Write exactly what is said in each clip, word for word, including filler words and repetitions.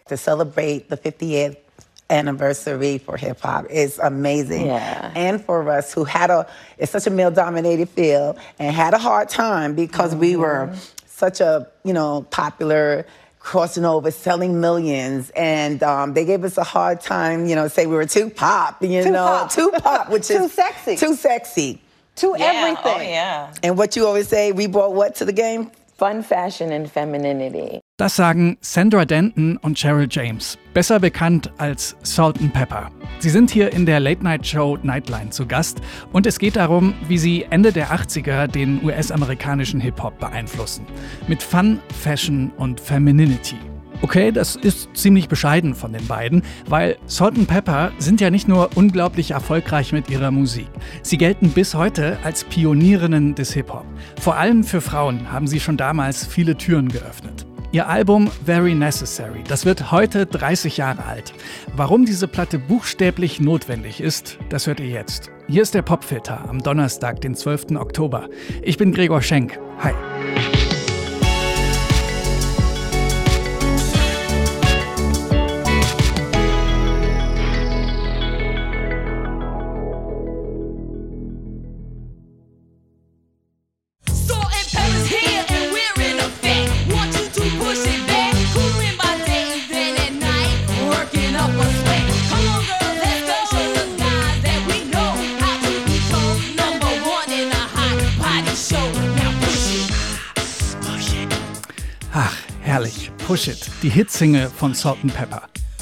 To celebrate the fiftieth anniversary for hip hop is amazing. Yeah. And for us who had a, it's such a male dominated field and had a hard time because mm-hmm. we were such a, you know, popular, crossing over, selling millions. And um, they gave us a hard time, you know, say we were too pop, you too know, pop. too pop, which too is sexy. Too sexy. To yeah. everything. Oh, yeah. And what you always say, we brought what to the game? Fun, fashion and femininity. Das sagen Sandra Denton und Cheryl James, besser bekannt als Salt and Pepper. Sie sind hier in der Late-Night-Show Nightline zu Gast und es geht darum, wie sie Ende der achtziger den U S-amerikanischen Hip-Hop beeinflussen. Mit Fun, Fashion und Femininity. Okay, das ist ziemlich bescheiden von den beiden, weil Salt and Pepper sind ja nicht nur unglaublich erfolgreich mit ihrer Musik. Sie gelten bis heute als Pionierinnen des Hip-Hop. Vor allem für Frauen haben sie schon damals viele Türen geöffnet. Ihr Album Very Necessary, das wird heute dreißig Jahre alt. Warum diese Platte buchstäblich notwendig ist, das hört ihr jetzt. Hier ist der Popfilter am Donnerstag, den zwölften Oktober. Ich bin Gregor Schenk. Hi. Ach, herrlich. Push It, die Hitsingle von Salt and Pepper.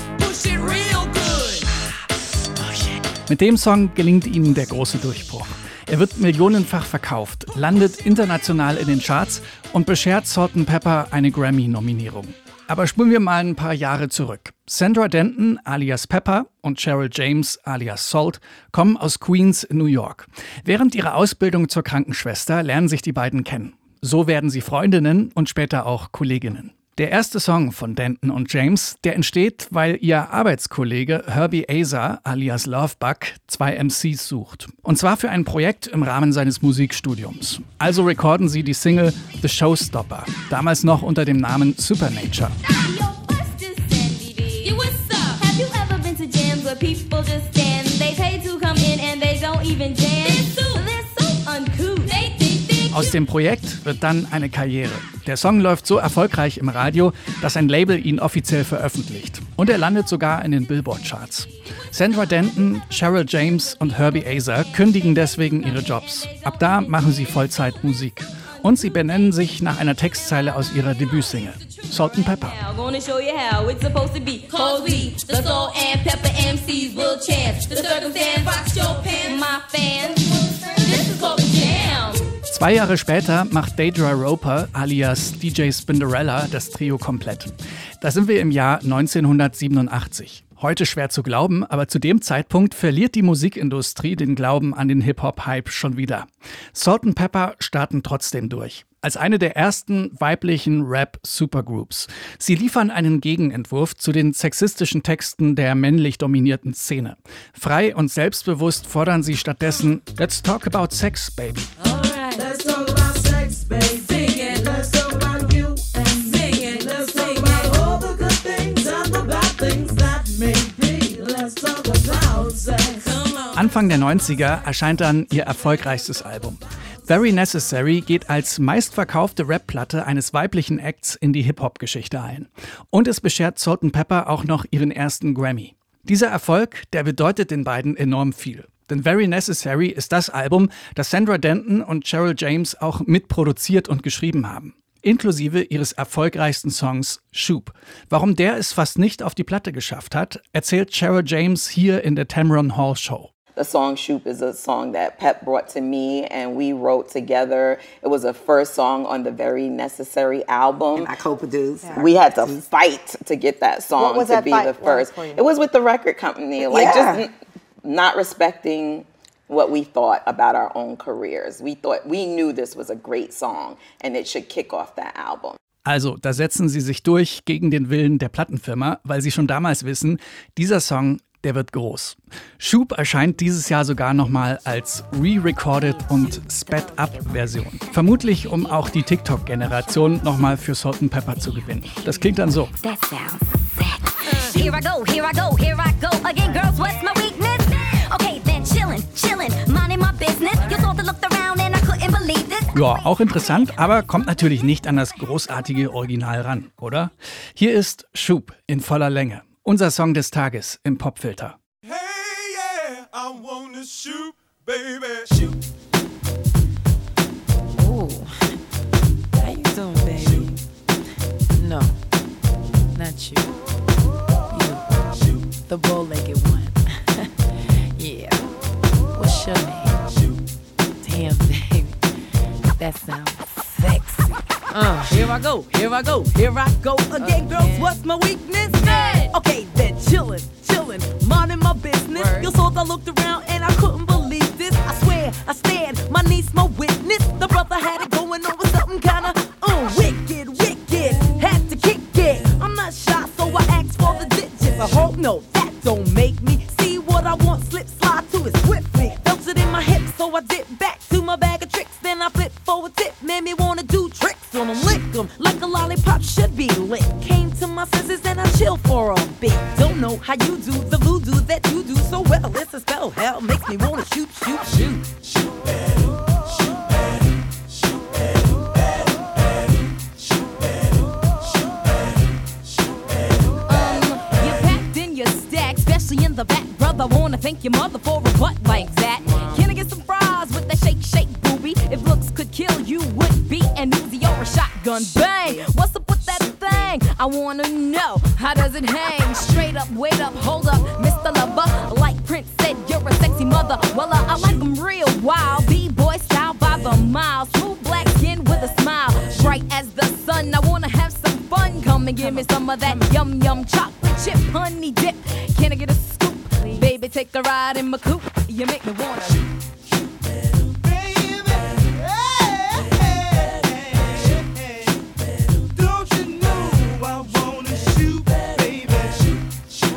Mit dem Song gelingt ihnen der große Durchbruch. Er wird millionenfach verkauft, landet international in den Charts und beschert Salt and Pepper eine Grammy-Nominierung. Aber spulen wir mal ein paar Jahre zurück. Sandra Denton alias Pepper und Cheryl James alias Salt kommen aus Queens in New York. Während ihrer Ausbildung zur Krankenschwester lernen sich die beiden kennen. So werden sie Freundinnen und später auch Kolleginnen. Der erste Song von Denton und James, der entsteht, weil ihr Arbeitskollege Herbie Aza alias Lovebug zwei M Cs sucht. Und zwar für ein Projekt im Rahmen seines Musikstudiums. Also recorden sie die Single The Showstopper, damals noch unter dem Namen Supernature. Aus dem Projekt wird dann eine Karriere. Der Song läuft so erfolgreich im Radio, dass ein Label ihn offiziell veröffentlicht. Und er landet sogar in den Billboard-Charts. Sandra Denton, Cheryl James und Herbie Aza kündigen deswegen ihre Jobs. Ab da machen sie Vollzeit Musik. Und sie benennen sich nach einer Textzeile aus ihrer Debütsingle, Salt and Pepper. Zwei Jahre später macht Deidre Roper alias D J Spinderella das Trio komplett. Da sind wir im Jahr neunzehnhundertsiebenundachtzig. Heute schwer zu glauben, aber zu dem Zeitpunkt verliert die Musikindustrie den Glauben an den Hip-Hop-Hype schon wieder. Salt and Pepper starten trotzdem durch. Als eine der ersten weiblichen Rap-Supergroups. Sie liefern einen Gegenentwurf zu den sexistischen Texten der männlich dominierten Szene. Frei und selbstbewusst fordern sie stattdessen Let's talk about sex, baby. Let's talk about sex, baby. Sing it. Let's talk about you and sing it. Let's talk about all the good things and the bad things that may be. Let's talk about sex. Anfang der neunziger erscheint dann ihr erfolgreichstes Album. Very Necessary geht als meistverkaufte Rap-Platte eines weiblichen Acts in die Hip-Hop-Geschichte ein. Und es beschert Salt and Pepper auch noch ihren ersten Grammy. Dieser Erfolg, der bedeutet den beiden enorm viel. Denn Very Necessary ist das Album, das Sandra Denton und Cheryl James auch mitproduziert und geschrieben haben. Inklusive ihres erfolgreichsten Songs Shoop. Warum der es fast nicht auf die Platte geschafft hat, erzählt Cheryl James hier in der Tamron Hall Show. The song Shoop is a song that Pep brought to me and we wrote together. It was the first song on the Very Necessary album. And I co-produced. We had to fight to get that song to that be fight? the first. It was with the record company. Like Yeah. just not respecting what we thought about our own careers. We thought, we knew this was a great song and it should kick off that album. Also, da setzen sie sich durch gegen den Willen der Plattenfirma, weil sie schon damals wissen, dieser Song, der wird groß. Shoop erscheint dieses Jahr sogar nochmal als re-recorded und sped-up-Version. Vermutlich, um auch die TikTok-Generation nochmal für Salt and Pepper zu gewinnen. Das klingt dann so. That sounds sexy. here I go, here I go, here I go again. Girls, what's my weakness? Okay, then chillin', chillin', minding my business. You thought I looked around and I couldn't believe this. Ja, auch interessant, aber kommt natürlich nicht an das großartige Original ran, oder? Hier ist Shoop in voller Länge. Unser Song des Tages im Popfilter. Hey, yeah, I wanna shoot, baby, shoot. Ooh, how you doing, baby? No, not you. You, the bow-legged one. Yeah. What's your name? Damn, baby, that sounds sexy. Uh, here I go, here I go, here I go again, girls. Again. What's my weakness? Hey. Okay, then chillin', chillin', minding my business. Word. You saw I looked around and I couldn't believe this. I swear, I stand, my niece, my witness. The brother had it going on with something kinda uh, wicked, wicked. Had to kick it. I'm not shy, so I asked for the digits. I hope no, that don't make me see what I want. Slip, slide to it swiftly. Felt it in my hips, so I dip back to my bag of tricks. Then I flip for a tip, made me wanna do tricks on them, lick them like a lollipop should be lit. Came to my senses and I chill for a bit. Don't know how you do the voodoo that you do so well. It's a spell, hell makes me wanna shoot, shoot, shoot. Um, you packed in your stack, especially in the back. Brother, wanna thank your mother for a butt like that. Can I get some fries with that shake, shake, booby? If looks could kill you, would be an Uzi or a shotgun. Bang! What's up with that thing? I wanna know, how does it hang? Straight up, wait up, hold up, Mister Lover. Like Prince said, you're a sexy mother. Well, uh, I like them real wild. B-boy style by the mile. Smooth black skin with a smile. Bright as the sun, I wanna have some fun. Come and give me some of that yum yum chocolate chip honey dip. Can I get a scoop? Baby, take a ride in my coupe. You make me wanna. Don't you know I wanna shoot, baby, shoot.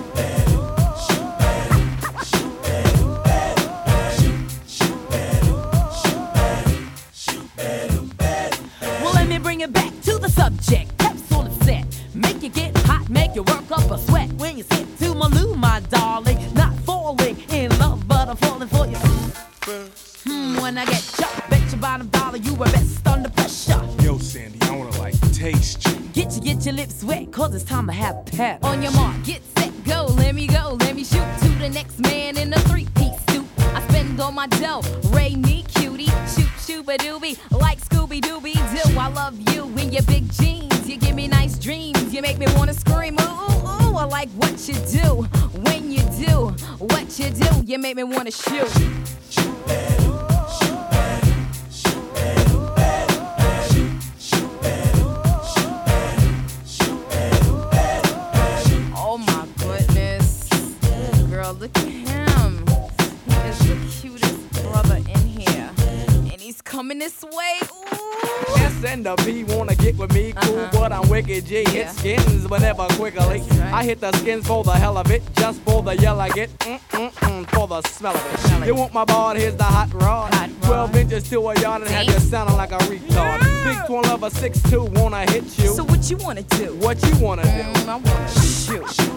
Well, let me bring it back to the subject. Capsule is set. Make you get hot, make you work up a sweat. When you sit to my loo, my darling. Not falling in love, but I'm falling for you. Hmm, when I get chopped, bet your bottom dollar you were best under pressure. Yo, Sandy, I wanna like taste you. Get you, get your lips wet, cause it's time to have pep. On your mark, get set, go. Let me go, let me shoot to the next man in a three-piece suit. I spend all my dough, Ray me cutie, shoot shooba-dooby, like Scooby-Dooby-Doo. I love you in your big jeans, you give me nice dreams, you make me wanna scream, ooh, ooh, ooh. I like what you do, when you do, what you do, you make me wanna shoot. Oh my goodness. Girl, look at him. He is the cutest brother in here. And he's coming this way. Ooh. S and the P wanna get with me, cool, Uh-huh. but I'm wicked G. Yeah. Hit skins, but never quickly. right. I hit the skins for the hell of it, just for the yell I get, mm-mm-mm, for the smell of it. Smell it. You want my ball, here's the hot rod. Hot rod. twelve inches to a yard and have you sounding like a retard. Big twin lover, six two, wanna hit you. So what you wanna do? What you wanna do? Mm, I wanna shoot.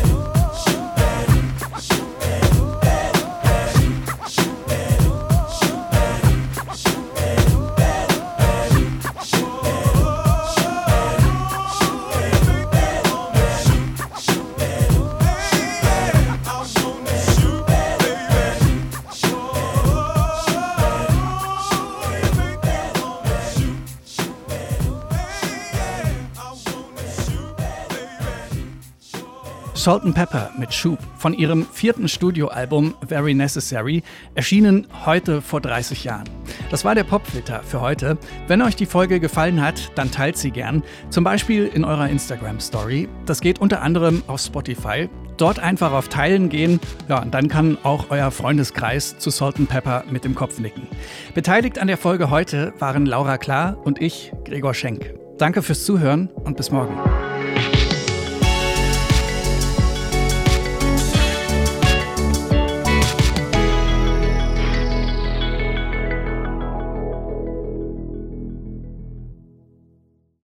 Salt and Pepper mit Shoop von ihrem vierten Studioalbum Very Necessary, erschienen heute vor dreißig Jahren. Das war der Popfilter für heute. Wenn euch die Folge gefallen hat, dann teilt sie gern, zum Beispiel in eurer Instagram-Story. Das geht unter anderem auf Spotify. Dort einfach auf Teilen gehen, ja, und dann kann auch euer Freundeskreis zu Salt and Pepper mit dem Kopf nicken. Beteiligt an der Folge heute waren Laura Klar und ich, Gregor Schenk. Danke fürs Zuhören und bis morgen.